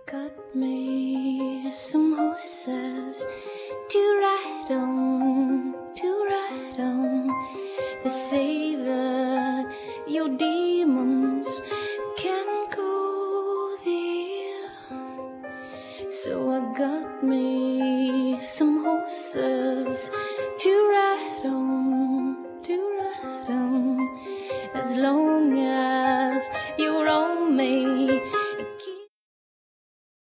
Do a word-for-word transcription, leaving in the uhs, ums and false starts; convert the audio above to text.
got me some horses to ride on, to ride on. They say that your demons can go there, so I got me some horses to ride on, to ride on. As long